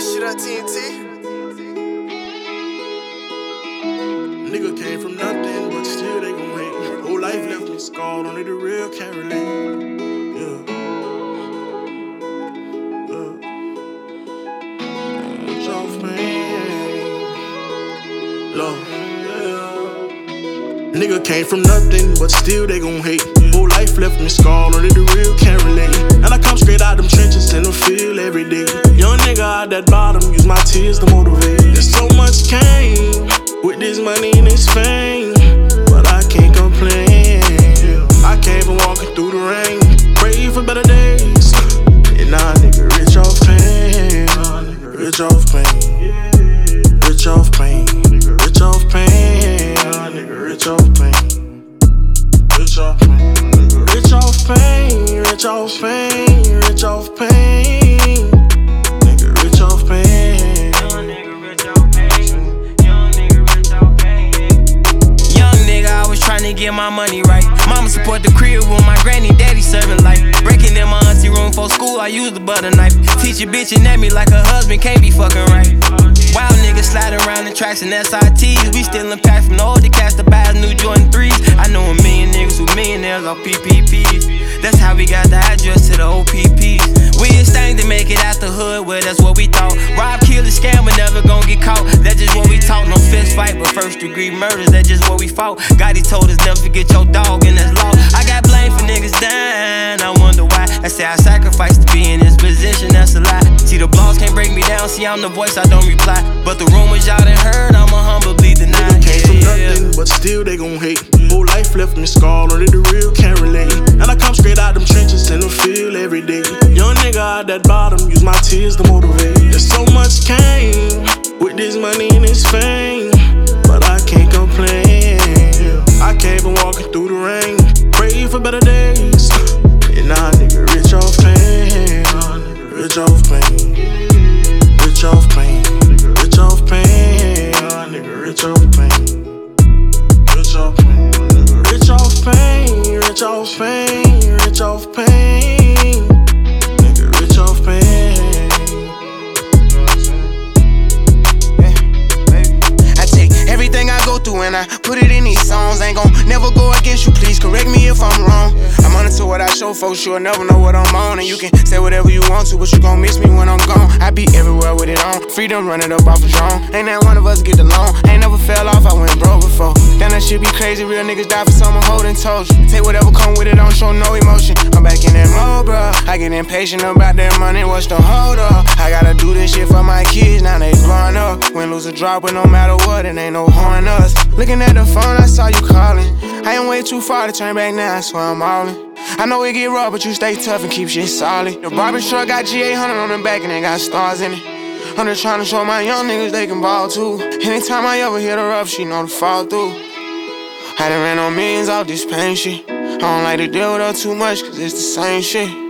that shit up, TNT. Nigga came from nothing, but still they gon' hate. Whole life left me scarred, only the real can't relate. Yeah. It's off, man. Love. Yeah. Nigga came from nothing, but still they gon' hate. Whole life left me scarred, only the real can't relate. And I come straight out them trenches in the field every day. Young nigga out that bottom, use my tears to motivate. There's so much came with this money and this fame, but I can't complain. I came from walking through the rain, pray for better days. And now nigga rich off pain, rich off pain, rich off pain, rich off pain, nigga rich off pain, rich off pain, rich off pain, rich off pain, rich off pain, nigga rich off pain. Trying to get my money right. Mama support the crib with my granny, daddy serving life. Breaking in my auntie room for school, I use the butter knife. Teacher bitching at me like her husband can't be fucking right. Wild niggas sliding around in tracks and SRTs. We stealing packs from the older cats to buy new Jordan 3s. I know a million niggas who millionaires off PPPs. That's how we got the address to the OPPs. We just thing to make it out the hood, well that's what we thought. Rob, kill, and scam, but never gon' get caught. That's just what we taught. No fist fight, but first degree murders, that's just what we fought. Gotti told us never forget your dog, and that's law. I got blamed for niggas dying, I wonder why. I say I sacrificed to be in this position, that's a lie. See the blogs can't break me down, see I'm the voice, I don't reply. But the rumors y'all done heard, I'ma humbly deny. Came from nothing, but still they gon' hate. Whole life left me scarred, only the real can't relate. And I come straight out them trenches in the field every day. Young nigga out that bottom, use my tears to motivate. There's so much came with this money and this fame, but I can't complain. I came from walking through the rain, pray for better days. And now nigga rich off pain, rich off pain, rich off pain, rich off pain, nigga rich off pain, rich off pain, rich off pain, rich off pain, rich off pain, nigga rich off pain. Everything I go through and I put it in these songs. Ain't gon' never go against you, please correct me if I'm wrong. I'm on to what I show folks, you'll never know what I'm on. And you can say whatever you want to, but you gon' miss me when I'm gone. I be everywhere with it on, freedom running up off a drone. Ain't that one of us get along, ain't never fell off, I went broke before. Damn, that shit be crazy, real niggas die for someone holding toes. Take whatever come with it, don't show no emotion. I'm back in that mode, bro. I get impatient about that money, what's the hold up? I gotta do this shit for my kids, now they growing up. Win, lose, or drop, but no matter what, it ain't no horn us. Looking at the phone, I saw you calling. I ain't way too far to turn back now, that's why I'm all in. I know it get rough, but you stay tough and keep shit solid. The barber truck got G800 on the back and it got stars in it. I'm just trying to show my young niggas they can ball too. Anytime I ever hit her up, she know to fall through. I done ran on millions off this pain shit. I don't like to deal with her too much, cause it's the same shit.